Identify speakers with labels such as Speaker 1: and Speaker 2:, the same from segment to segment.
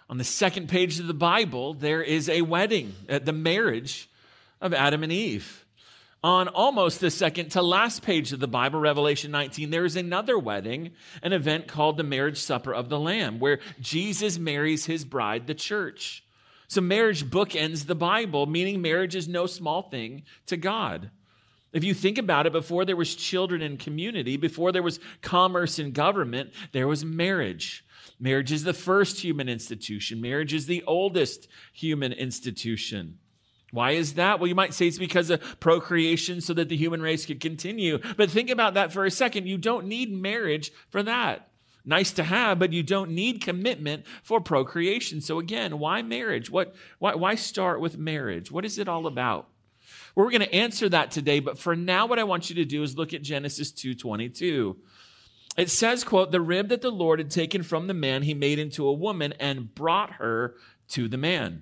Speaker 1: On the second page of the Bible, there is a wedding, the marriage of Adam and Eve. On almost the second to last page of the Bible, Revelation 19, there is another wedding, an event called the marriage supper of the Lamb, where Jesus marries his bride, the church. So marriage bookends the Bible, meaning marriage is no small thing to God. If you think about it, before there was children and community, before there was commerce and government, there was marriage. Marriage is the first human institution. Marriage is the oldest human institution. Why is that? Well, you might say it's because of procreation so that the human race could continue. But think about that for a second. You don't need marriage for that. Nice to have, but you don't need commitment for procreation. So again, why marriage? Why start with marriage? What is it all about? Well, we're going to answer that today, but for now, what I want you to do is look at Genesis 2:22. It says, quote, "The rib that the Lord had taken from the man, he made into a woman and brought her to the man."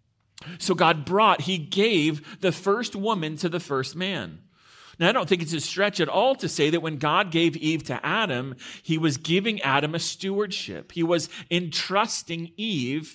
Speaker 1: So he gave the first woman to the first man. Now, I don't think it's a stretch at all to say that when God gave Eve to Adam, he was giving Adam a stewardship. He was entrusting Eve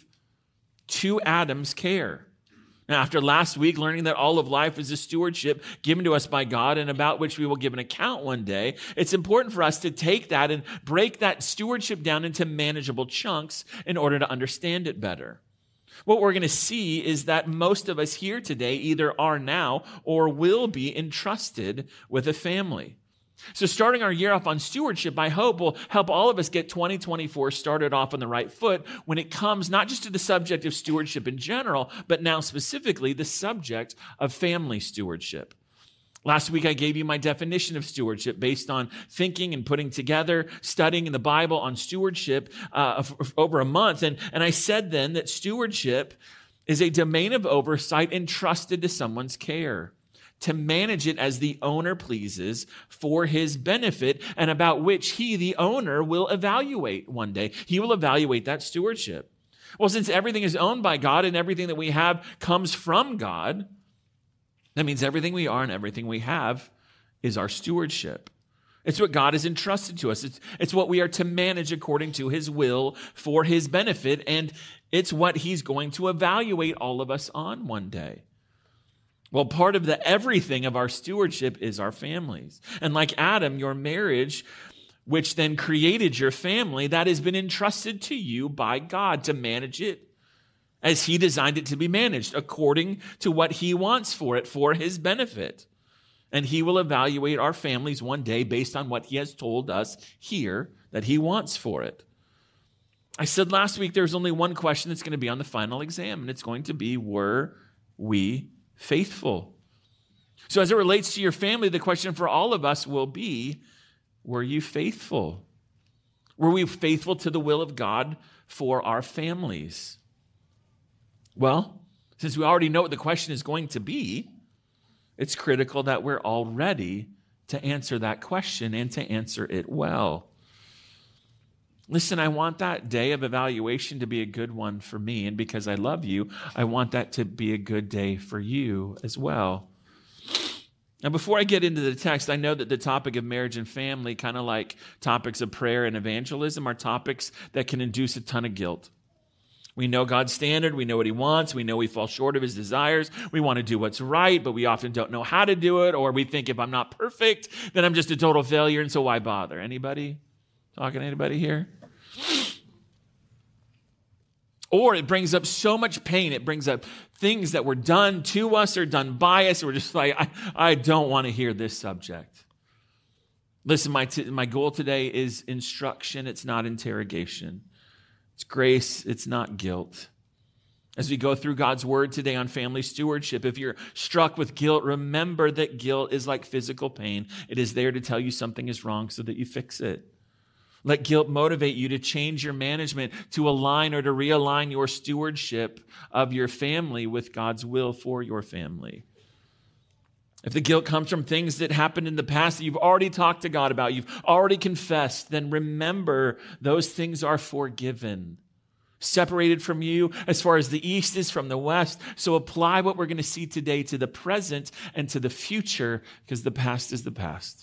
Speaker 1: to Adam's care. Now, after last week, learning that all of life is a stewardship given to us by God and about which we will give an account one day, it's important for us to take that and break that stewardship down into manageable chunks in order to understand it better. What we're going to see is that most of us here today either are now or will be entrusted with a family. So starting our year off on stewardship, I hope will help all of us get 2024 started off on the right foot when it comes not just to the subject of stewardship in general, but now specifically the subject of family stewardship. Last week, I gave you my definition of stewardship based on thinking and putting together, studying in the Bible on stewardship over a month. And I said then that stewardship is a domain of oversight entrusted to someone's care, to manage it as the owner pleases for his benefit and about which he, the owner, will evaluate one day. He will evaluate that stewardship. Well, since everything is owned by God and everything that we have comes from God, that means everything we are and everything we have is our stewardship. It's what God has entrusted to us. It's what we are to manage according to his will for his benefit, and it's what he's going to evaluate all of us on one day. Well, part of the everything of our stewardship is our families. And like Adam, your marriage, which then created your family, that has been entrusted to you by God to manage it as he designed it to be managed, according to what he wants for it, for his benefit. And he will evaluate our families one day based on what he has told us here that he wants for it. I said last week there's only one question that's going to be on the final exam, and it's going to be, were we faithful? So as it relates to your family, the question for all of us will be, were you faithful? Were we faithful to the will of God for our families? Well, since we already know what the question is going to be, it's critical that we're all ready to answer that question and to answer it well. Listen, I want that day of evaluation to be a good one for me, and because I love you, I want that to be a good day for you as well. Now, before I get into the text, I know that the topic of marriage and family, kind of like topics of prayer and evangelism, are topics that can induce a ton of guilt. We know God's standard. We know what he wants. We know we fall short of his desires. We want to do what's right, but we often don't know how to do it. Or we think if I'm not perfect, then I'm just a total failure. And so why bother? Anybody? Talking to anybody here? Or it brings up so much pain. It brings up things that were done to us or done by us. We're just like, I don't want to hear this subject. Listen, my goal today is instruction. It's not interrogation. It's grace, it's not guilt. As we go through God's word today on family stewardship, if you're struck with guilt, remember that guilt is like physical pain. It is there to tell you something is wrong so that you fix it. Let guilt motivate you to change your management, to align or to realign your stewardship of your family with God's will for your family. If the guilt comes from things that happened in the past that you've already talked to God about, you've already confessed, then remember those things are forgiven, separated from you as far as the east is from the west. So apply what we're going to see today to the present and to the future, because the past is the past.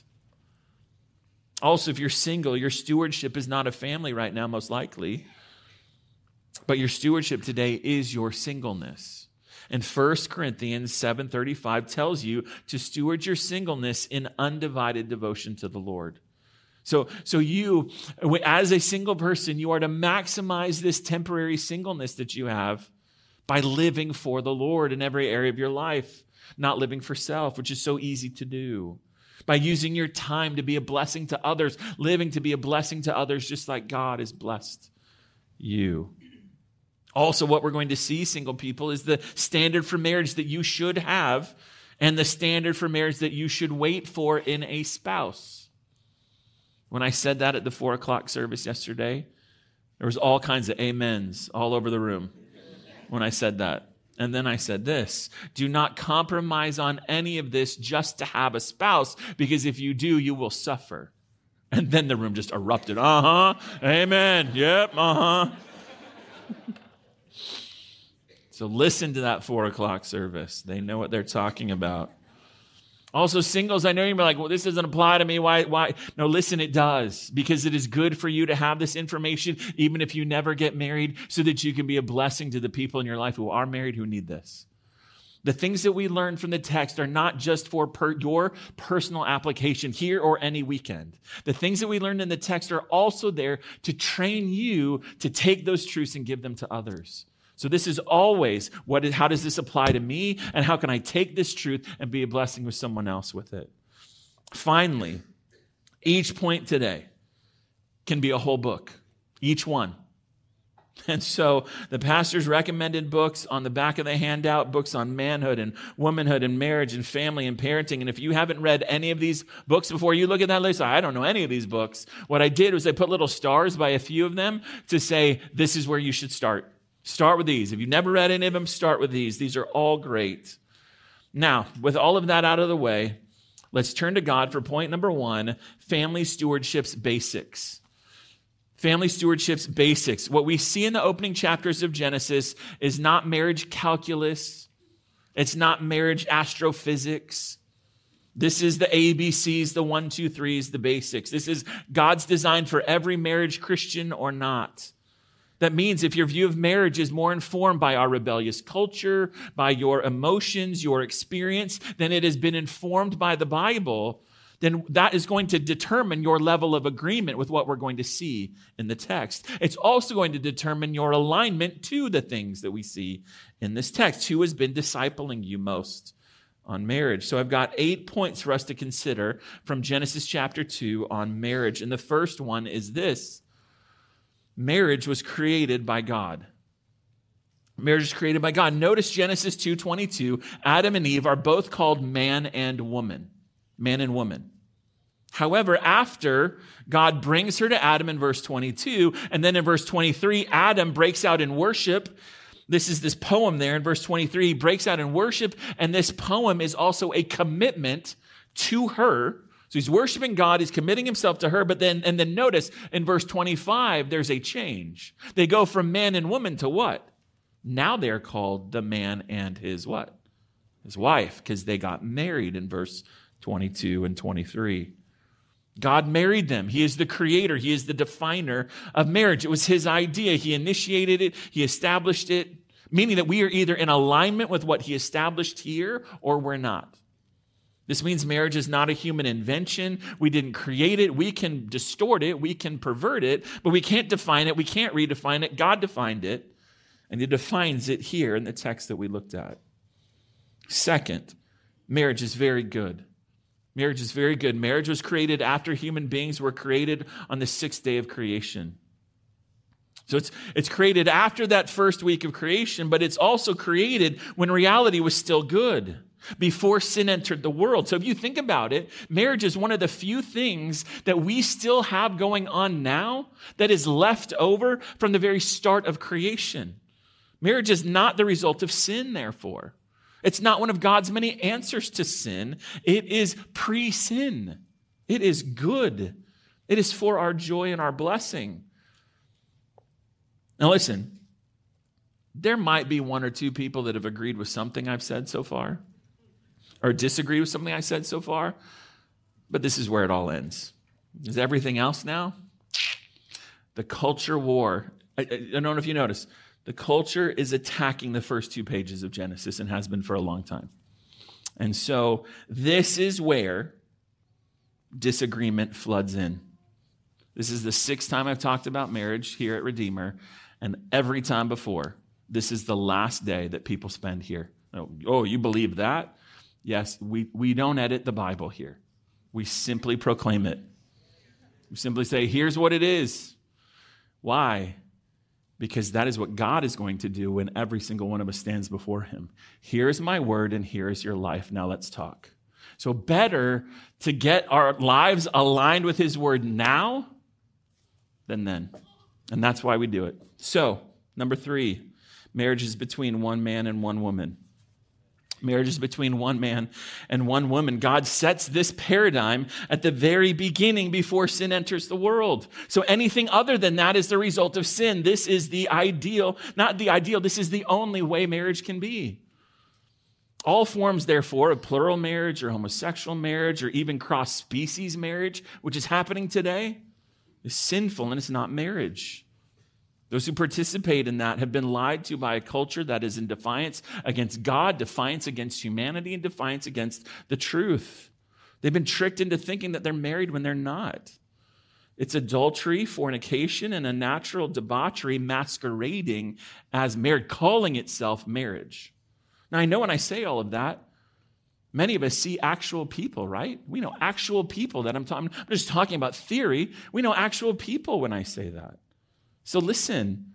Speaker 1: Also, if you're single, your stewardship is not a family right now, most likely. But your stewardship today is your singleness. And 1 Corinthians 7:35 tells you to steward your singleness in undivided devotion to the Lord. So you, as a single person, you are to maximize this temporary singleness that you have by living for the Lord in every area of your life, not living for self, which is so easy to do. By using your time to be a blessing to others, living to be a blessing to others, just like God has blessed you. Also, what we're going to see, single people, is the standard for marriage that you should have and the standard for marriage that you should wait for in a spouse. When I said that at the 4 o'clock service yesterday, there was all kinds of amens all over the room when I said that. And then I said this: do not compromise on any of this just to have a spouse, because if you do, you will suffer. And then the room just erupted. Amen. Yep, So listen to that 4 o'clock service. They know what they're talking about. Also, singles, I know you're like, well, this doesn't apply to me. Why? No, listen, it does. Because it is good for you to have this information, even if you never get married, so that you can be a blessing to the people in your life who are married who need this. The things that we learn from the text are not just for your personal application here or any weekend. The things that we learned in the text are also there to train you to take those truths and give them to others. So this is always, how does this apply to me? And how can I take this truth and be a blessing with someone else with it? Finally, each point today can be a whole book, each one. And so the pastor's recommended books on the back of the handout, books on manhood and womanhood and marriage and family and parenting. And if you haven't read any of these books before, you look at that list, I don't know any of these books. What I did was I put little stars by a few of them to say, this is where you should start. Start with these. If you've never read any of them, start with these. These are all great. Now, with all of that out of the way, let's turn to God for point number 1, family stewardship's basics. Family stewardship's basics. What we see in the opening chapters of Genesis is not marriage calculus. It's not marriage astrophysics. This is the ABCs, the 1, 2, 3s, the basics. This is God's design for every marriage, Christian or not. That means if your view of marriage is more informed by our rebellious culture, by your emotions, your experience, than it has been informed by the Bible, then that is going to determine your level of agreement with what we're going to see in the text. It's also going to determine your alignment to the things that we see in this text. Who has been discipling you most on marriage? So I've got 8 points for us to consider from Genesis chapter 2 on marriage. And the first one is this: marriage was created by God. Marriage is created by God. Notice Genesis 2:22. Adam and Eve are both called man and woman. Man and woman. However, after God brings her to Adam in verse 22, and then in verse 23, Adam breaks out in worship. This is this poem there in verse 23. He breaks out in worship, and this poem is also a commitment to her. So he's worshiping God, he's committing himself to her, but then notice in verse 25, there's a change. They go from man and woman to what? Now they're called the man and his what? His wife, because they got married in verse 22 and 23. God married them. He is the creator. He is the definer of marriage. It was his idea. He initiated it. He established it, meaning that we are either in alignment with what he established here or we're not. This means marriage is not a human invention. We didn't create it. We can distort it. We can pervert it, but we can't define it. We can't redefine it. God defined it, and he defines it here in the text that we looked at. Second, marriage is very good. Marriage is very good. Marriage was created after human beings were created on the 6th day of creation. So it's created after that first week of creation, but it's also created when reality was still good, before sin entered the world. So if you think about it, marriage is one of the few things that we still have going on now that is left over from the very start of creation. Marriage is not the result of sin, therefore. It's not one of God's many answers to sin. It is pre-sin. It is good. It is for our joy and our blessing. Now listen, there might be 1 or 2 people that have agreed with something I've said so far, or disagreed with something I said so far, but this is where it all ends. Is everything else now? The culture war. I don't know if you noticed. The culture is attacking the first 2 pages of Genesis and has been for a long time. And so this is where disagreement floods in. This is the 6th time I've talked about marriage here at Redeemer, and every time before, this is the last day that people spend here. Oh, you believe that? Yes, we don't edit the Bible here. We simply proclaim it. We simply say, here's what it is. Why? Because that is what God is going to do when every single one of us stands before him. Here's my word and here's your life. Now let's talk. So better to get our lives aligned with his word now than then. And that's why we do it. So, number 3, marriage is between one man and one woman. Marriage is between one man and one woman. God sets this paradigm at the very beginning before sin enters the world. So anything other than that is the result of sin. This is the ideal, not the ideal, this is the only way marriage can be. All forms, therefore, of plural marriage or homosexual marriage or even cross-species marriage, which is happening today, is sinful and it's not marriage. Those who participate in that have been lied to by a culture that is in defiance against God, defiance against humanity, and defiance against the truth. They've been tricked into thinking that they're married when they're not. It's adultery, fornication, and a natural debauchery masquerading as marriage, calling itself marriage. Now, I know when I say all of that, many of us see actual people, right? We know actual people that I'm just talking about theory. We know actual people when I say that. So listen,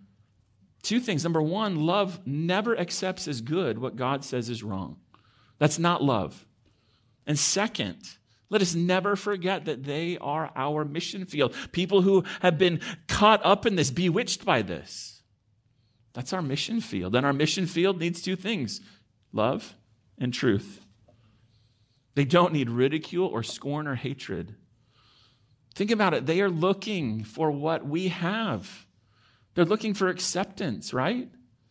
Speaker 1: 2 things. Number 1, love never accepts as good what God says is wrong. That's not love. And second, let us never forget that they are our mission field. People who have been caught up in this, bewitched by this. That's our mission field. And our mission field needs 2 things, love and truth. They don't need ridicule or scorn or hatred. Think about it. They are looking for what we have. They're looking for acceptance, right?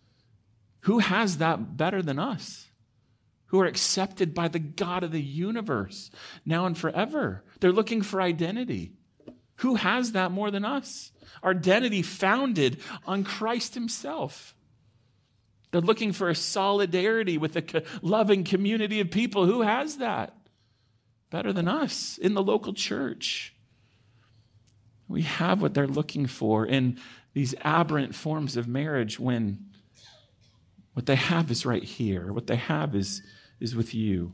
Speaker 1: Who has that better than us? Who are accepted by the God of the universe now and forever. They're looking for identity. Who has that more than us? Our identity founded on Christ himself. They're looking for a solidarity with a loving community of people. Who has that better than us in the local church? We have what they're looking for in these aberrant forms of marriage when what they have is right here. What they have is with you.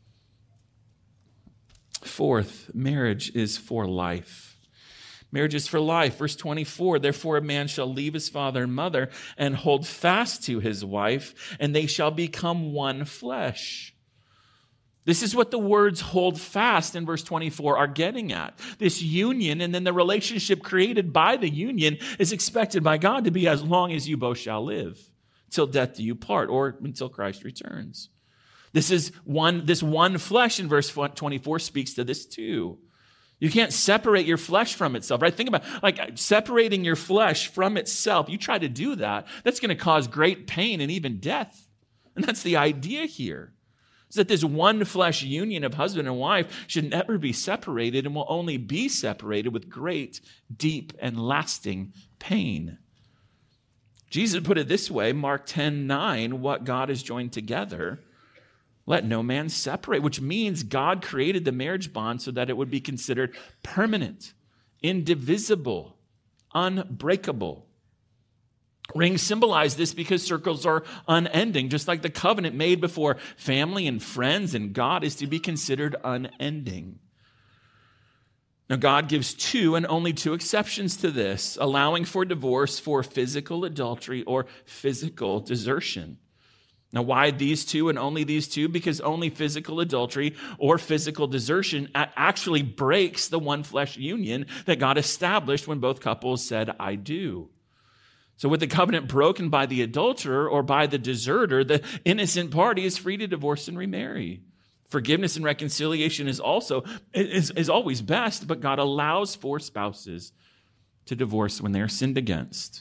Speaker 1: 4th, marriage is for life. Marriage is for life. Verse 24, therefore a man shall leave his father and mother and hold fast to his wife, and they shall become one flesh. This is what the words hold fast in verse 24 are getting at. This union and then the relationship created by the union is expected by God to be as long as you both shall live, till death do you part, or until Christ returns. This one flesh in verse 24 speaks to this too. You can't separate your flesh from itself, right? Think about separating your flesh from itself. You try to do that, that's going to cause great pain and even death. And that's the idea here. Is that this one flesh union of husband and wife should never be separated and will only be separated with great, deep, and lasting pain. Jesus put it this way, Mark 10:9, what God has joined together, let no man separate, which means God created the marriage bond so that it would be considered permanent, indivisible, unbreakable. Rings symbolize this because circles are unending, just like the covenant made before family and friends and God is to be considered unending. Now, God gives 2 and only 2 exceptions to this, allowing for divorce for physical adultery or physical desertion. Now, why these 2 and only these 2? Because only physical adultery or physical desertion actually breaks the one flesh union that God established when both couples said, I do. So with the covenant broken by the adulterer or by the deserter, the innocent party is free to divorce and remarry. Forgiveness and reconciliation is always best, but God allows for spouses to divorce when they are sinned against.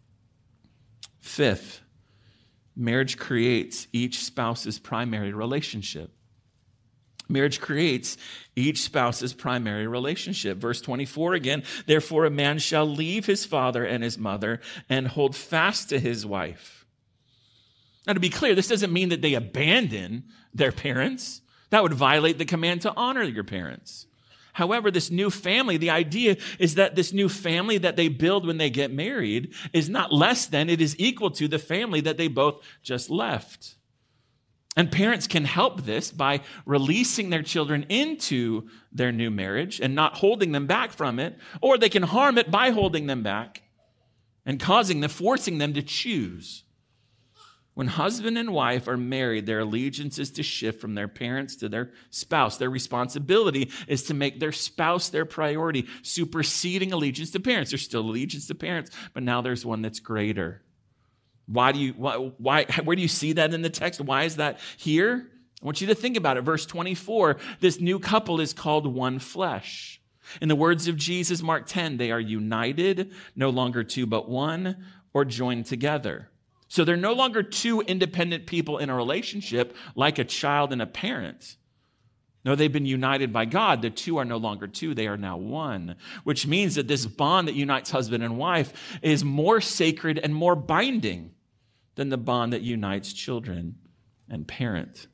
Speaker 1: 5th, marriage creates each spouse's primary relationship. Marriage creates each spouse's primary relationship. Verse 24 again, therefore a man shall leave his father and his mother and hold fast to his wife. Now, to be clear, this doesn't mean that they abandon their parents. That would violate the command to honor your parents. However, this new family, the idea is that this new family that they build when they get married is not less than, it is equal to the family that they both just left. And parents can help this by releasing their children into their new marriage and not holding them back from it, or they can harm it by holding them back and forcing them to choose. When husband and wife are married, their allegiance is to shift from their parents to their spouse. Their responsibility is to make their spouse their priority, superseding allegiance to parents. There's still allegiance to parents, but now there's one that's greater. Where do you see that in the text? Why is that here? I want you to think about it. Verse 24, this new couple is called one flesh. In the words of Jesus, Mark 10, they are united, no longer two but one, or joined together. So they're no longer two independent people in a relationship like a child and a parent. No, they've been united by God. The two are no longer two, they are now one, which means that this bond that unites husband and wife is more sacred and more binding than the bond that unites children and parent.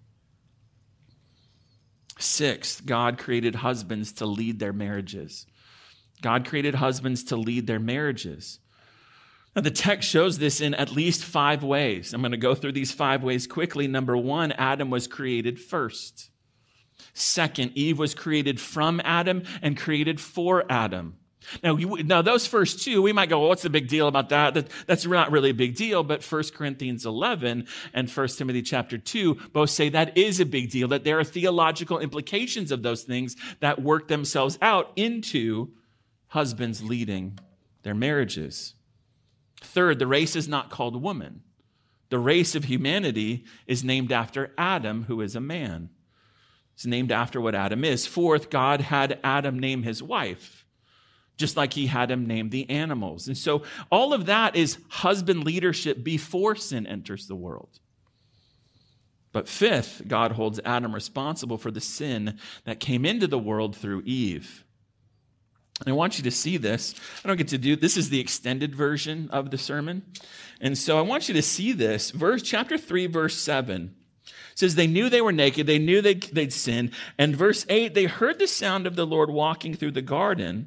Speaker 1: Sixth, God created husbands to lead their marriages. God created husbands to lead their marriages. Now, the text shows this in at least 5 ways. I'm going to go through these 5 ways quickly. Number 1, Adam was created first. Second, Eve was created from Adam and created for Adam. Now, those first 2, we might go, well, what's the big deal about that? That's not really a big deal, but 1 Corinthians 11 and 1 Timothy chapter 2 both say that is a big deal, that there are theological implications of those things that work themselves out into husbands leading their marriages. Third, the race is not called woman. The race of humanity is named after Adam, who is a man. It's named after what Adam is. Fourth, God had Adam name his wife, just like he had him name the animals. And so all of that is husband leadership before sin enters the world. But fifth, God holds Adam responsible for the sin that came into the world through Eve. And I want you to see this. I don't get to do, this is the extended version of the sermon. And so I want you to see this. Chapter 3, verse 7 says they knew they were naked. They knew they'd sinned. And verse 8, they heard the sound of the Lord walking through the garden.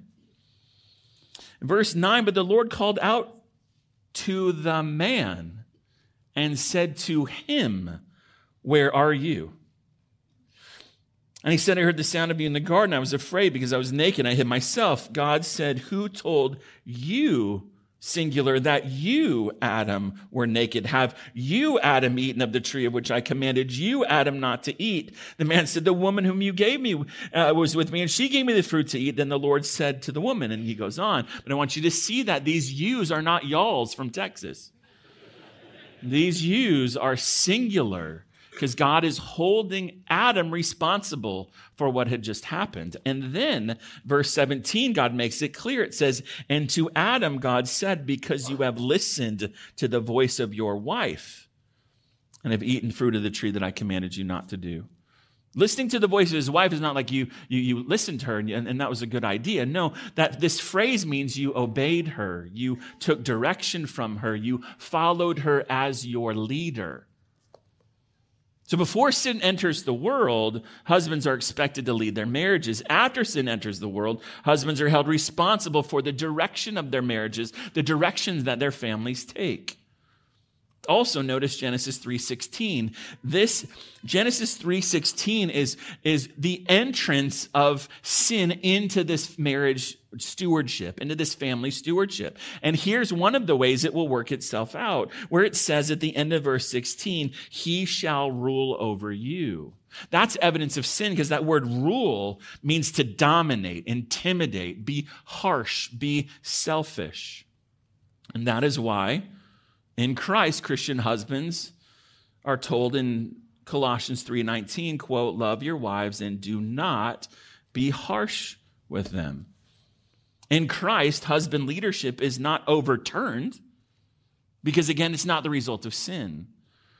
Speaker 1: Verse 9, but the Lord called out to the man and said to him, where are you? And he said, I heard the sound of you in the garden. I was afraid because I was naked. I hid myself. God said, who told you, singular, that you, Adam, were naked? Have you, Adam, eaten of the tree of which I commanded you, Adam, not to eat? The man said, the woman whom you gave me was with me, and she gave me the fruit to eat. Then the Lord said to the woman, and he goes on. But I want you to see that these yous are not y'alls from Texas. These yous are singular, because God is holding Adam responsible for what had just happened. And then, verse 17, God makes it clear. It says, and to Adam, God said, because you have listened to the voice of your wife and have eaten fruit of the tree that I commanded you not to do. Listening to the voice of his wife is not like you listened to her and that was a good idea. No, that this phrase means you obeyed her. You took direction from her. You followed her as your leader. So before sin enters the world, husbands are expected to lead their marriages. After sin enters the world, husbands are held responsible for the direction of their marriages, the directions that their families take. Also notice Genesis 3:16. This Genesis 3:16 is the entrance of sin into this marriage stewardship, into this family stewardship. And here's one of the ways it will work itself out, where it says at the end of verse 16, he shall rule over you. That's evidence of sin, because that word rule means to dominate, intimidate, be harsh, be selfish. And that is why in Christ, Christian husbands are told in Colossians 3:19, quote, love your wives and do not be harsh with them. In Christ, husband leadership is not overturned because, again, it's not the result of sin.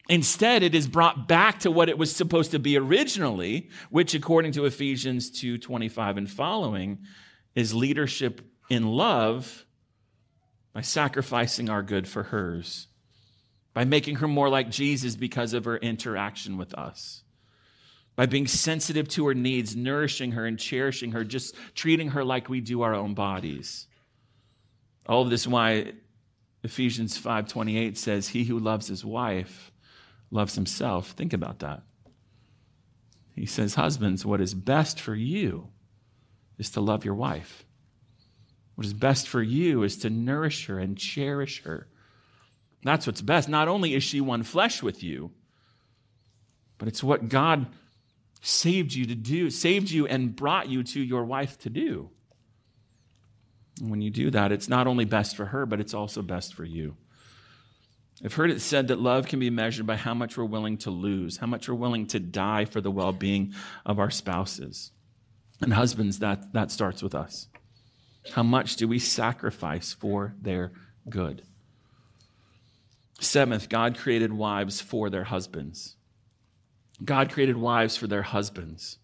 Speaker 1: Instead, it is brought back to what it was supposed to be originally, which, according to Ephesians 2:25 and following, is leadership in love by sacrificing our good for hers, by making her more like Jesus because of her interaction with us, by being sensitive to her needs, nourishing her and cherishing her, just treating her like we do our own bodies. All of this is why Ephesians 5:28 says, he who loves his wife loves himself. Think about that. He says, husbands, what is best for you is to love your wife. What is best for you is to nourish her and cherish her. That's what's best. Not only is she one flesh with you, but it's what God saved you to do, saved you and brought you to your wife to do. And when you do that, it's not only best for her, but it's also best for you. I've heard it said that love can be measured by how much we're willing to lose, how much we're willing to die for the well-being of our spouses. And husbands, that starts with us. How much do we sacrifice for their good? Seventh, God created wives for their husbands. God created wives for their husbands.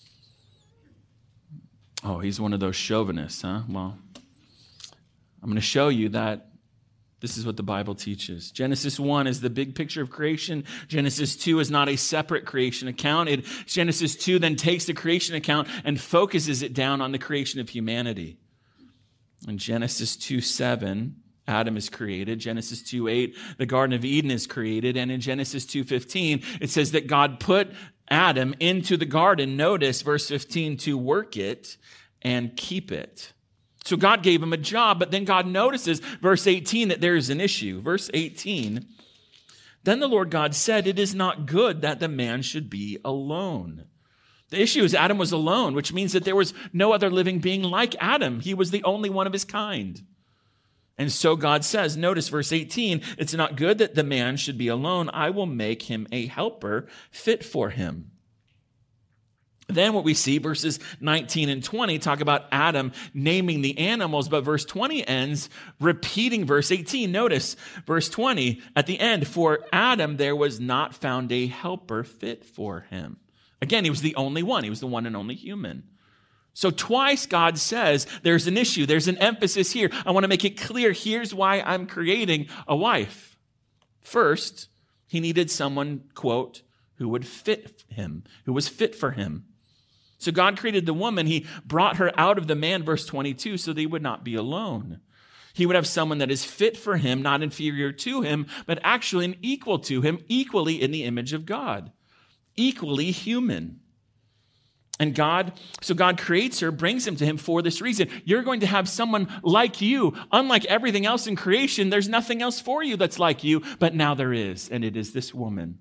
Speaker 1: Oh, he's one of those chauvinists, huh? Well, I'm going to show you that this is what the Bible teaches. Genesis 1 is the big picture of creation. Genesis 2 is not a separate creation account. Genesis 2 then takes the creation account and focuses it down on the creation of humanity. In Genesis 2:7, Adam is created. Genesis 2:8, the Garden of Eden is created. And in Genesis 2:15, it says that God put Adam into the garden, notice verse 15, to work it and keep it. So God gave him a job, but then God notices, verse 18, that there is an issue. Verse 18, then the Lord God said, it is not good that the man should be alone. The issue is Adam was alone, which means that there was no other living being like Adam. He was the only one of his kind. And so God says, notice verse 18, it's not good that the man should be alone. I will make him a helper fit for him. Then what we see, verses 19 and 20, talk about Adam naming the animals, but verse 20 ends repeating verse 18. Notice verse 20 at the end, for Adam there was not found a helper fit for him. Again, he was the only one. He was the one and only human. So twice God says there's an issue. There's an emphasis here. I want to make it clear. Here's why I'm creating a wife. First, he needed someone, quote, who would fit him, who was fit for him. So God created the woman. He brought her out of the man, verse 22, so they would not be alone. He would have someone that is fit for him, not inferior to him, but actually an equal to him, equally in the image of God, equally human. And God creates her, brings him to him for this reason. You're going to have someone like you. Unlike everything else in creation, there's nothing else for you that's like you, but now there is, and it is this woman.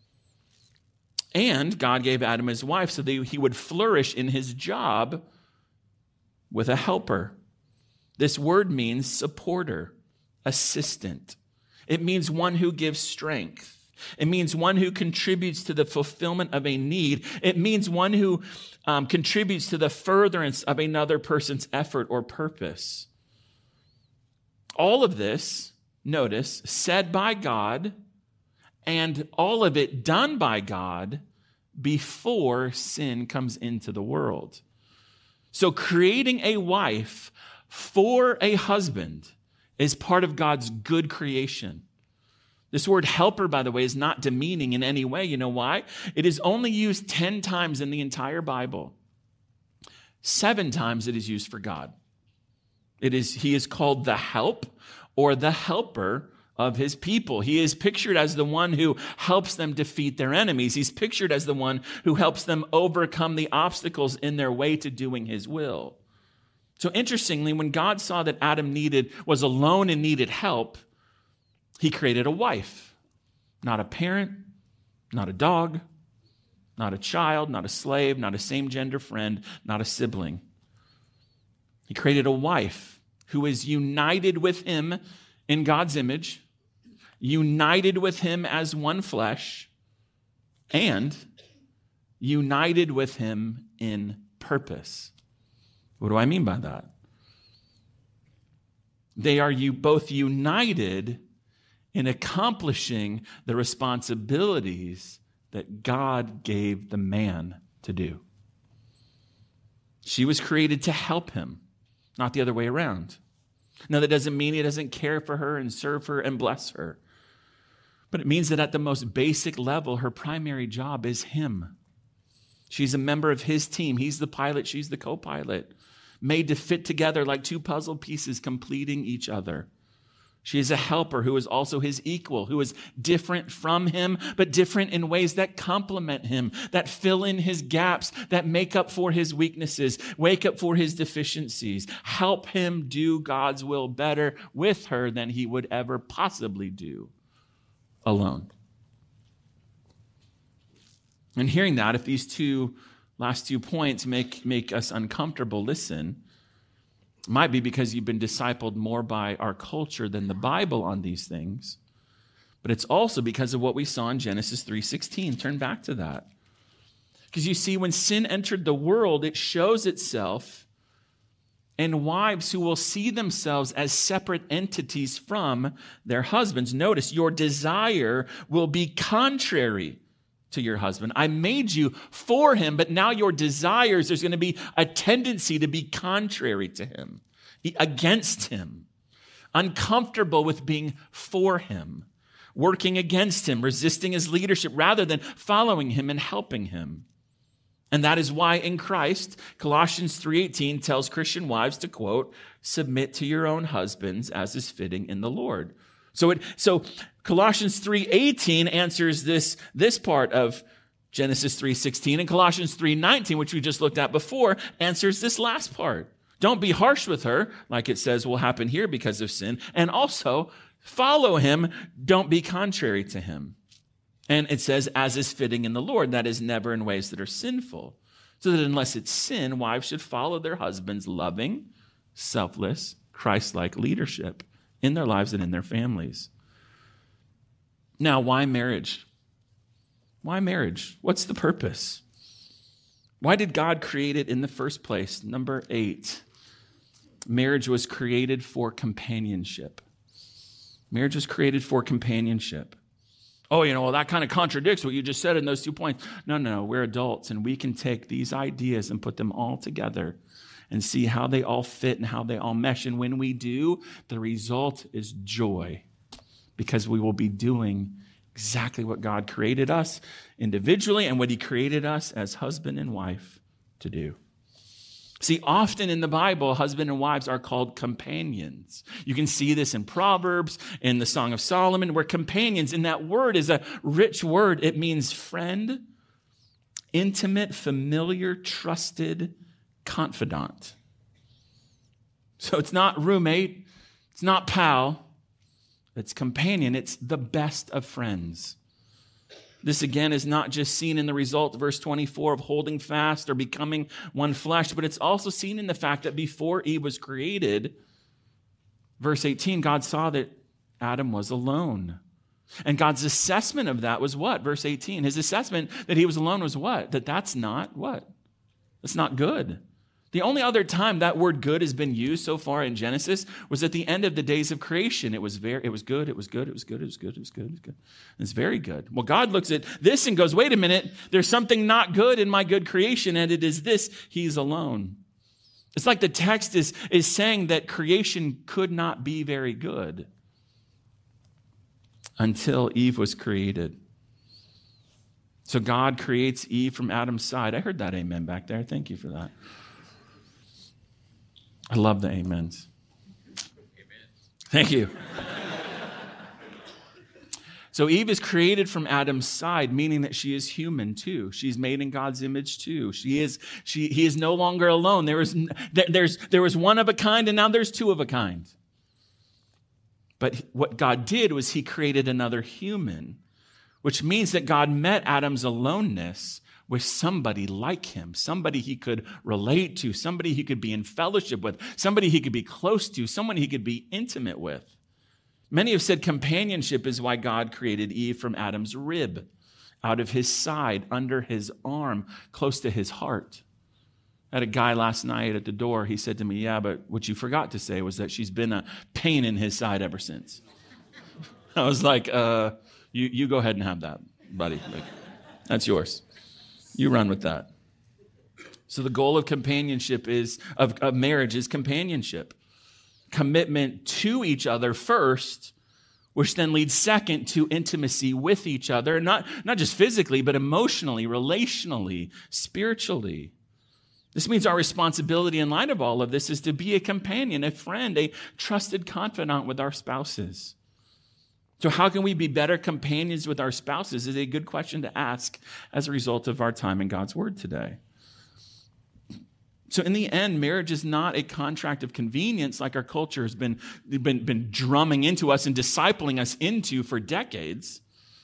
Speaker 1: And God gave Adam his wife so that he would flourish in his job with a helper. This word means supporter, assistant. It means one who gives strength. It means one who contributes to the fulfillment of a need. It means one who contributes to the furtherance of another person's effort or purpose. All of this, notice, said by God, and all of it done by God before sin comes into the world. So creating a wife for a husband is part of God's good creation. This word helper, by the way, is not demeaning in any way. You know why? It is only used 10 times in the entire Bible. 7 times it is used for God. He is called the help or the helper of his people. He is pictured as the one who helps them defeat their enemies. He's pictured as the one who helps them overcome the obstacles in their way to doing his will. So interestingly, when God saw that Adam was alone and needed help, he created a wife, not a parent, not a dog, not a child, not a slave, not a same-gender friend, not a sibling. He created a wife who is united with him in God's image, united with him as one flesh, and united with him in purpose. What do I mean by that? They are both united in accomplishing the responsibilities that God gave the man to do. She was created to help him, not the other way around. Now, that doesn't mean he doesn't care for her and serve her and bless her. But it means that at the most basic level, her primary job is him. She's a member of his team. He's the pilot, she's the co-pilot, made to fit together like two puzzle pieces, completing each other. She is a helper who is also his equal, who is different from him, but different in ways that complement him, that fill in his gaps, that make up for his weaknesses, wake up for his deficiencies, help him do God's will better with her than he would ever possibly do alone. And hearing that, if these last two points make us uncomfortable, listen. It might be because you've been discipled more by our culture than the Bible on these things. But it's also because of what we saw in Genesis 3:16. Turn back to that. Because you see, when sin entered the world, it shows itself in wives who will see themselves as separate entities from their husbands. Notice, your desire will be contrary to your husband. I made you for him, but now your desires, there's going to be a tendency to be contrary to him, against him, uncomfortable with being for him, working against him, resisting his leadership rather than following him and helping him. And that is why in Christ, Colossians 3:18 tells Christian wives to, quote, submit to your own husbands as is fitting in the Lord. So Colossians 3:18 answers this part of Genesis 3:16, and Colossians 3:19, which we just looked at before, answers this last part. Don't be harsh with her, like it says will happen here because of sin, and also follow him, don't be contrary to him. And it says, as is fitting in the Lord, that is never in ways that are sinful. So that unless it's sin, wives should follow their husbands' loving, selfless, Christ-like leadership in their lives and in their families. Now, why marriage? Why marriage? What's the purpose? Why did God create it in the first place? Number 8, marriage was created for companionship. Marriage was created for companionship. Oh, well, that kind of contradicts what you just said in those 2 points. No, we're adults, and we can take these ideas and put them all together and see how they all fit and how they all mesh. And when we do, the result is joy, because we will be doing exactly what God created us individually and what he created us as husband and wife to do. See, often in the Bible, husband and wives are called companions. You can see this in Proverbs, in the Song of Solomon, where companions, and that word is a rich word. It means friend, intimate, familiar, trusted, confidant. So it's not roommate, it's not pal, it's companion, it's the best of friends. This again is not just seen in the result, verse 24, of holding fast or becoming one flesh, but it's also seen in the fact that before Eve was created, verse 18, God saw that Adam was alone. And God's assessment of that was what? Verse 18, his assessment that he was alone was what? That's not what? That's not good. The only other time that word good has been used so far in Genesis was at the end of the days of creation. It was good, it was good, it was good, it was good, it was good, it was good. It's very good. Well, God looks at this and goes, wait a minute, there's something not good in my good creation, and it is this, he's alone. It's like the text is saying that creation could not be very good until Eve was created. So God creates Eve from Adam's side. I heard that amen back there. Thank you for that. I love the amens. Amen. Thank you. So Eve is created from Adam's side, meaning that she is human too. She's made in God's image too. He is no longer alone. There was one of a kind, and now there's two of a kind. But what God did was he created another human, which means that God met Adam's aloneness with somebody like him, somebody he could relate to, somebody he could be in fellowship with, somebody he could be close to, someone he could be intimate with. Many have said companionship is why God created Eve from Adam's rib, out of his side, under his arm, close to his heart. I had a guy last night at the door. He said to me, yeah, but what you forgot to say was that she's been a pain in his side ever since. I was like, you go ahead and have that, buddy. Like, that's yours. You run with that. So the goal of companionship of marriage is companionship. Commitment to each other first, which then leads second to intimacy with each other, not just physically, but emotionally, relationally, spiritually. This means our responsibility in light of all of this is to be a companion, a friend, a trusted confidant with our spouses. So how can we be better companions with our spouses is a good question to ask as a result of our time in God's Word today. So in the end, marriage is not a contract of convenience like our culture has been drumming into us and discipling us into for decades.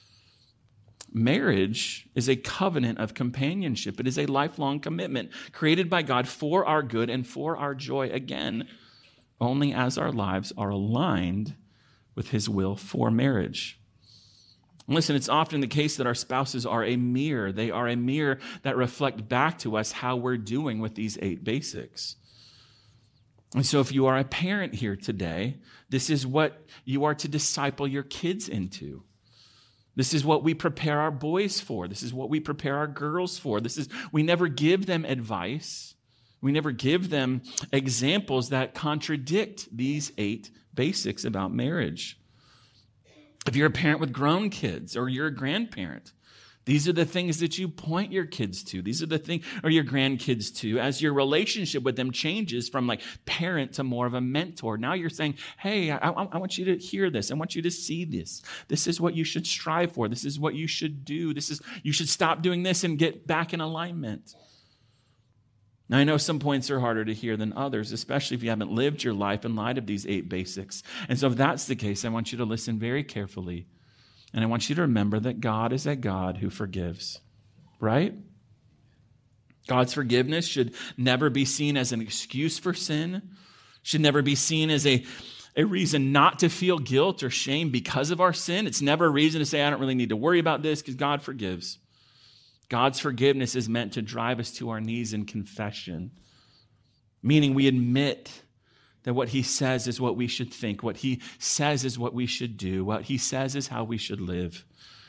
Speaker 1: Marriage is a covenant of companionship. It is a lifelong commitment created by God for our good and for our joy, again, only as our lives are aligned with His will for marriage. Listen, it's often the case that our spouses are a mirror. They are a mirror that reflect back to us how we're doing with these 8 basics. And so if you are a parent here today, this is what you are to disciple your kids into. This is what we prepare our boys for. This is what we prepare our girls for. We never give them advice. We never give them examples that contradict these 8 basics about marriage. If you're a parent with grown kids or you're a grandparent, these are the things that you point your kids to. These are the things, or your grandkids to, as your relationship with them changes from like parent to more of a mentor. Now you're saying, hey, I want you to hear this. I want you to see this. This is what you should strive for. This is what you should do. You should stop doing this and get back in alignment. Now, I know some points are harder to hear than others, especially if you haven't lived your life in light of these 8 basics. And so if that's the case, I want you to listen very carefully. And I want you to remember that God is a God who forgives, right? God's forgiveness should never be seen as an excuse for sin, should never be seen as a reason not to feel guilt or shame because of our sin. It's never a reason to say, I don't really need to worry about this because God forgives. God's forgiveness is meant to drive us to our knees in confession, meaning we admit that what He says is what we should think, what He says is what we should do, what He says is how we should live.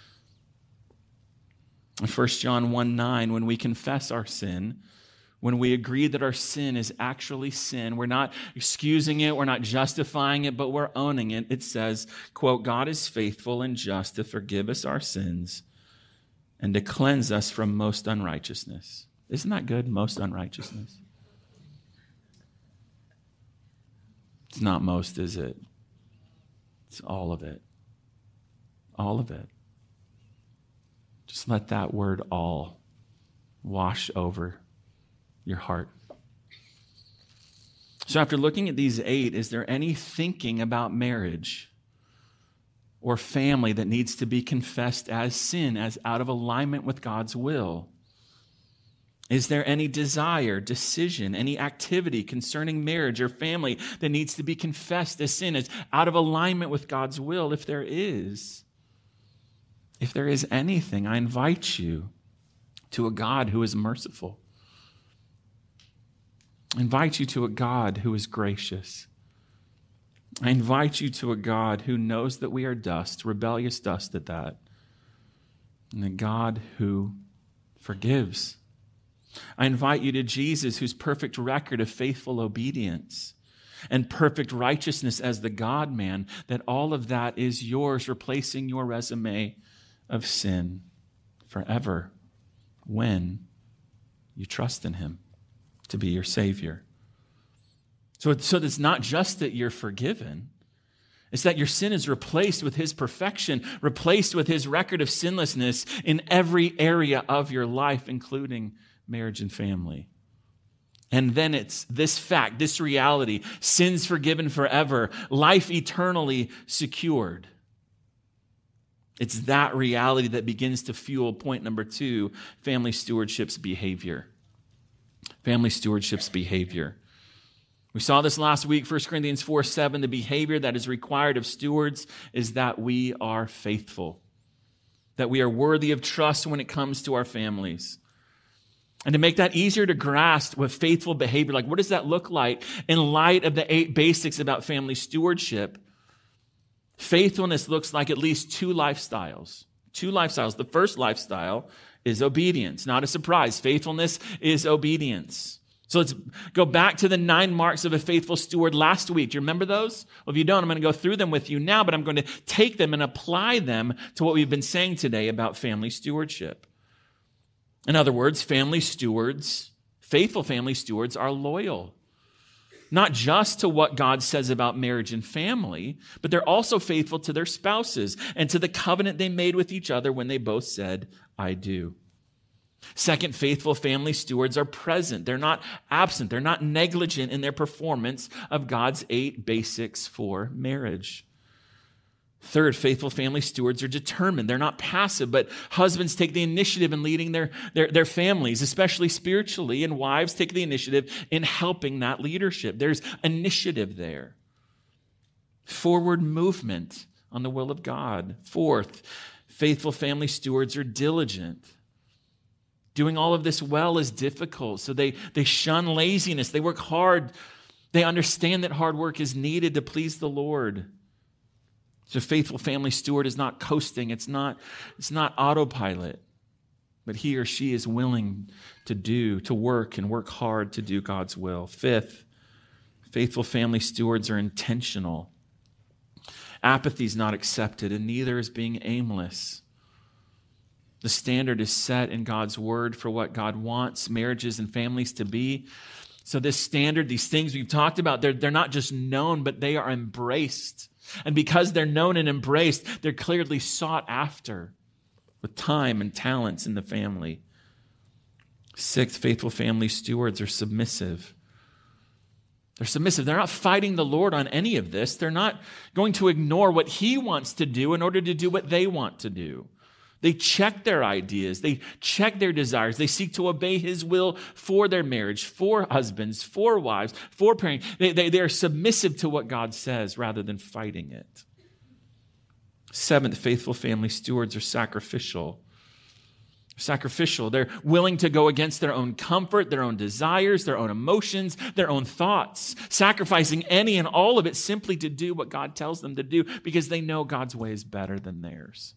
Speaker 1: In 1 John 1:9, when we confess our sin, when we agree that our sin is actually sin, we're not excusing it, we're not justifying it, but we're owning it. It says, quote, God is faithful and just to forgive us our sins and to cleanse us from most unrighteousness. Isn't that good? Most unrighteousness. It's not most, is it? It's all of it. All of it. Just let that word all wash over your heart. So after looking at these 8, is there any thinking about marriage or family that needs to be confessed as sin, as out of alignment with God's will? Is there any desire, decision, any activity concerning marriage or family that needs to be confessed as sin, as out of alignment with God's will? If there is anything, I invite you to a God who is merciful. I invite you to a God who is gracious. I invite you to a God who knows that we are dust, rebellious dust at that, and a God who forgives. I invite you to Jesus, whose perfect record of faithful obedience and perfect righteousness as the God-man, that all of that is yours, replacing your resume of sin forever when you trust in Him to be your Savior. So it's not just that you're forgiven. It's that your sin is replaced with His perfection, replaced with His record of sinlessness in every area of your life, including marriage and family. And then it's this fact, this reality, sins forgiven forever, life eternally secured. It's that reality that begins to fuel point number 2, family stewardship's behavior. Family stewardship's behavior. We saw this last week, 1 Corinthians 4:7. The behavior that is required of stewards is that we are faithful, that we are worthy of trust when it comes to our families. And to make that easier to grasp with faithful behavior, like what does that look like in light of the 8 basics about family stewardship? Faithfulness looks like at least two lifestyles. Two lifestyles. The first lifestyle is obedience. Not a surprise. Faithfulness is obedience. So let's go back to the 9 marks of a faithful steward last week. Do you remember those? Well, if you don't, I'm going to go through them with you now, but I'm going to take them and apply them to what we've been saying today about family stewardship. In other words, family stewards, faithful family stewards are loyal. Not just to what God says about marriage and family, but they're also faithful to their spouses and to the covenant they made with each other when they both said, I do. Second, faithful family stewards are present. They're not absent. They're not negligent in their performance of God's 8 basics for marriage. Third, faithful family stewards are determined. They're not passive, but husbands take the initiative in leading their families, especially spiritually, and wives take the initiative in helping that leadership. There's initiative there. Forward movement on the will of God. Fourth, faithful family stewards are diligent. Doing all of this well is difficult, so they shun laziness. They work hard. They understand that hard work is needed to please the Lord. So a faithful family steward is not coasting. It's not autopilot, but he or she is willing to work hard to do God's will. Fifth, faithful family stewards are intentional. Apathy is not accepted, and neither is being aimless. The standard is set in God's word for what God wants marriages and families to be. So this standard, these things we've talked about, they're not just known, but they are embraced. And because they're known and embraced, they're clearly sought after with time and talents in the family. Sixth, faithful family stewards are submissive. They're submissive. They're not fighting the Lord on any of this. They're not going to ignore what he wants to do in order to do what they want to do. They check their ideas. They check their desires. They seek to obey his will for their marriage, for husbands, for wives, for parents. They are submissive to what God says rather than fighting it. Seventh, faithful family stewards are sacrificial. They're willing to go against their own comfort, their own desires, their own emotions, their own thoughts, sacrificing any and all of it simply to do what God tells them to do because they know God's way is better than theirs.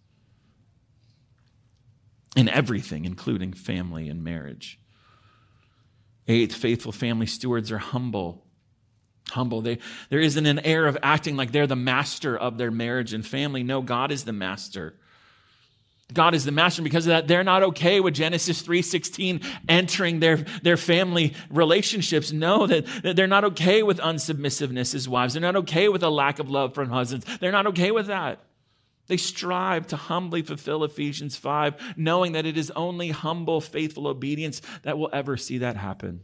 Speaker 1: In everything, including family and marriage. Eighth, faithful family stewards are humble. There isn't an air of acting like they're the master of their marriage and family. No, God is the master. God is the master, and because of that, they're not okay with Genesis 3:16 entering their family relationships. No, that they're not okay with unsubmissiveness as wives. They're not okay with a lack of love from husbands. They're not okay with that. They strive to humbly fulfill Ephesians 5, knowing that it is only humble, faithful obedience that will ever see that happen.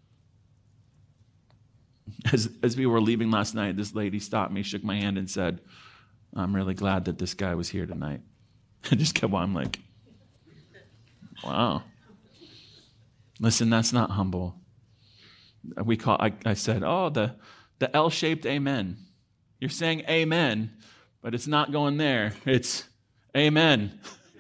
Speaker 1: As we were leaving last night, this lady stopped me, shook my hand, and said, I'm really glad that this guy was here tonight. I just kept on like, wow. Listen, that's not humble. I said, the L-shaped amen. You're saying amen, but it's not going there. It's amen.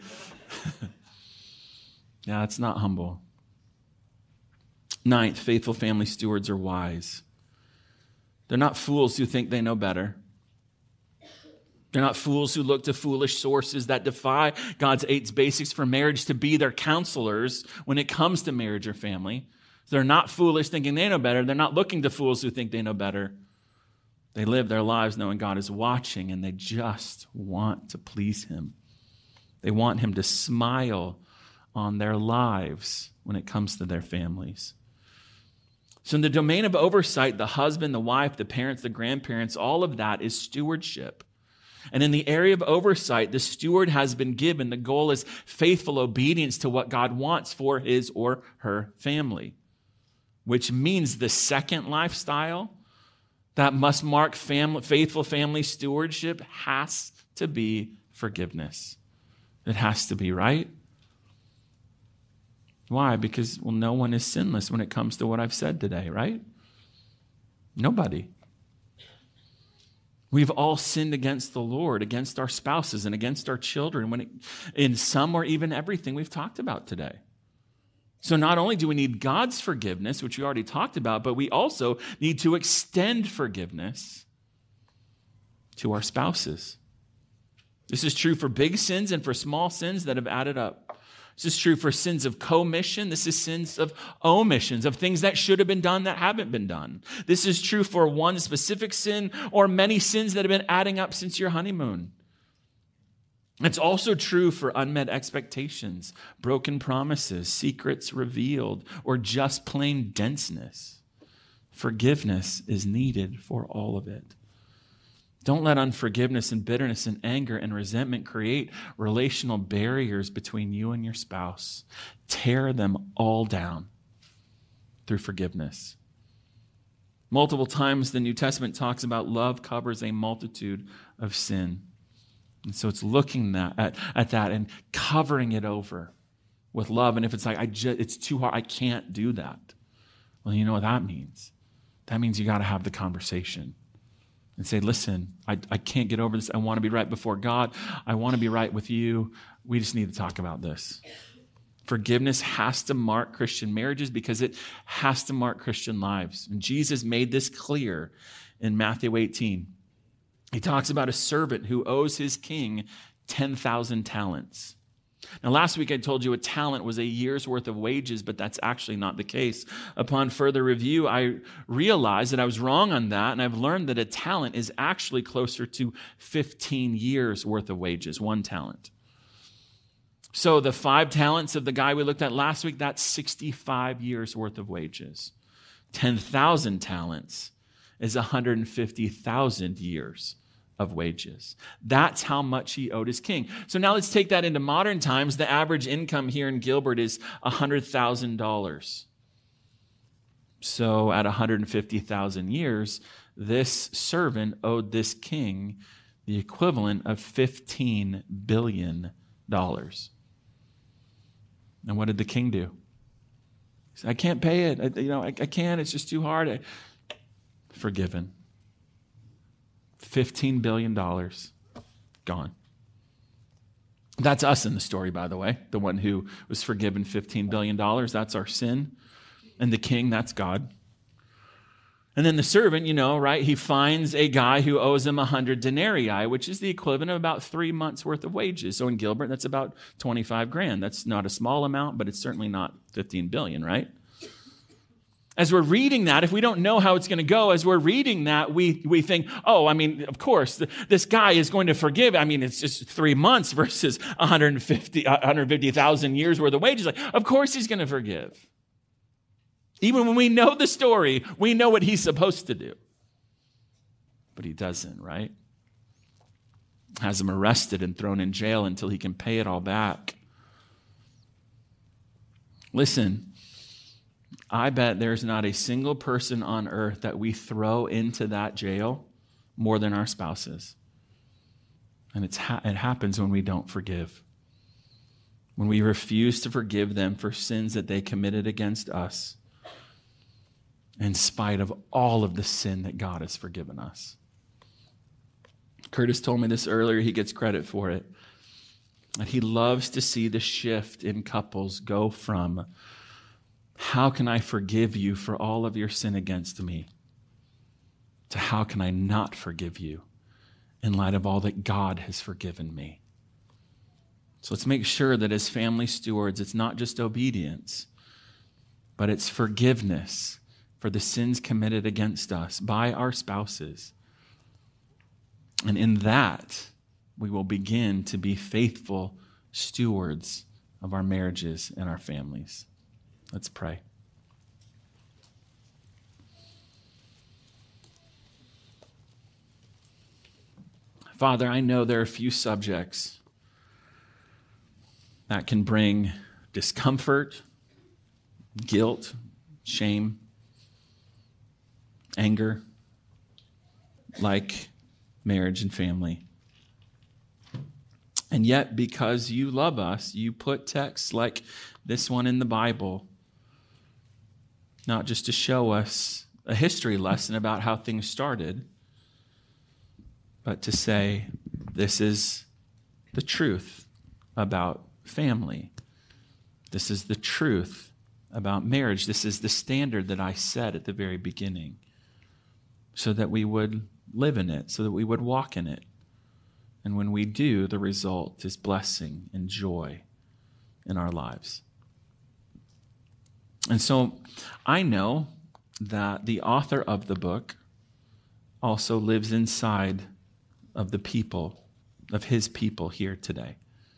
Speaker 1: Yeah, it's not humble. Ninth, faithful family stewards are wise. They're not fools who think they know better. They're not fools who look to foolish sources that defy God's 8 basics for marriage to be their counselors when it comes to marriage or family. They're not foolish thinking they know better. They're not looking to fools who think they know better. They live their lives knowing God is watching, and they just want to please him. They want him to smile on their lives when it comes to their families. So in the domain of oversight, the husband, the wife, the parents, the grandparents, all of that is stewardship. And in the area of oversight, the steward has been given. The goal is faithful obedience to what God wants for his or her family, which means the second lifestyle that must mark faithful family stewardship has to be forgiveness. It has to be, right? Why? Because, no one is sinless when it comes to what I've said today, right? Nobody. We've all sinned against the Lord, against our spouses, and against our children in some or even everything we've talked about today. So not only do we need God's forgiveness, which we already talked about, but we also need to extend forgiveness to our spouses. This is true for big sins and for small sins that have added up. This is true for sins of commission. This is sins of omissions, of things that should have been done that haven't been done. This is true for one specific sin or many sins that have been adding up since your honeymoon. It's also true for unmet expectations, broken promises, secrets revealed, or just plain denseness. Forgiveness is needed for all of it. Don't let unforgiveness and bitterness and anger and resentment create relational barriers between you and your spouse. Tear them all down through forgiveness. Multiple times the New Testament talks about love covers a multitude of sin. And so it's looking at that and covering it over with love. And if it's like, it's too hard, I can't do that. Well, you know what that means? That means you got to have the conversation and say, listen, I can't get over this. I want to be right before God. I want to be right with you. We just need to talk about this. Forgiveness has to mark Christian marriages because it has to mark Christian lives. And Jesus made this clear in Matthew 18. He talks about a servant who owes his king 10,000 talents. Now, last week I told you a talent was a year's worth of wages, but that's actually not the case. Upon further review, I realized that I was wrong on that, and I've learned that a talent is actually closer to 15 years worth of wages, one talent. So the 5 talents of the guy we looked at last week, that's 65 years worth of wages. 10,000 talents is 150,000 years of wages. That's how much he owed his king. So now let's take that into modern times. The average income here in Gilbert is $100,000. So at 150,000 years, this servant owed this king the equivalent of $15 billion. And what did the king do? He said, I can't pay it. I can't. It's just too hard. Forgiven. $15 billion gone. That's us in the story, by the way. The one who was forgiven $15 billion, that's our sin. And the king, that's God. And then the servant, right? He finds a guy who owes him 100 denarii, which is the equivalent of about 3 months worth of wages. So in Gilbert, that's about 25 grand. That's not a small amount, but it's certainly not 15 billion, right? As we're reading that, if we don't know how it's going to go, as we're reading that, we think, of course, this guy is going to forgive. It's just 3 months versus 150,000 years worth of wages. Of course he's going to forgive. Even when we know the story, we know what he's supposed to do. But he doesn't, right? Has him arrested and thrown in jail until he can pay it all back. Listen, I bet there's not a single person on earth that we throw into that jail more than our spouses. And it happens when we don't forgive. When we refuse to forgive them for sins that they committed against us, in spite of all of the sin that God has forgiven us. Curtis told me this earlier. He gets credit for it. And he loves to see the shift in couples go from, how can I forgive you for all of your sin against me, to how can I not forgive you in light of all that God has forgiven me. So let's make sure that as family stewards, it's not just obedience, but it's forgiveness for the sins committed against us by our spouses. And in that, we will begin to be faithful stewards of our marriages and our families. Let's pray. Father, I know there are a few subjects that can bring discomfort, guilt, shame, anger, like marriage and family. And yet, because you love us, you put texts like this one in the Bible, not just to show us a history lesson about how things started, but to say, this is the truth about family. This is the truth about marriage. This is the standard that I set at the very beginning, so that we would live in it, so that we would walk in it, And when we do, the result is blessing and joy in our lives. And so I know that the author of the book also lives inside of the people, of his people here today.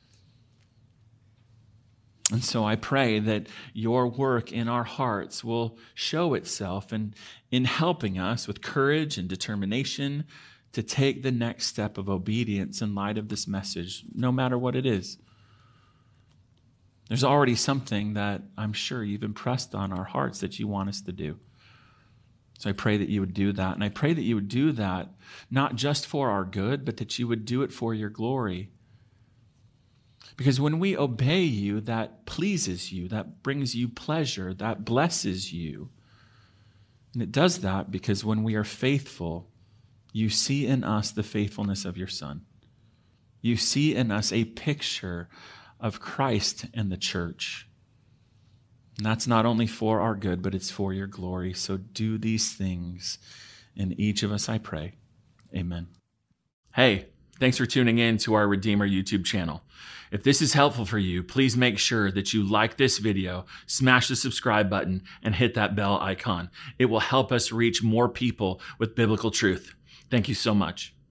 Speaker 1: And so I pray that your work in our hearts will show itself in helping us with courage and determination to take the next step of obedience in light of this message, no matter what it is. There's already something that I'm sure you've impressed on our hearts that you want us to do. So I pray that you would do that. And I pray that you would do that not just for our good, but that you would do it for your glory. Because when we obey you, that pleases you, that brings you pleasure, that blesses you. And it does that because when we are faithful, you see in us the faithfulness of your Son. You see in us a picture of Christ and the church. And that's not only for our good, but it's for your glory. So do these things in each of us, I pray. Amen. Hey, thanks for tuning in to our Redeemer YouTube channel. If this is helpful for you, please make sure that you like this video, smash the subscribe button, and hit that bell icon. It will help us reach more people with biblical truth. Thank you so much.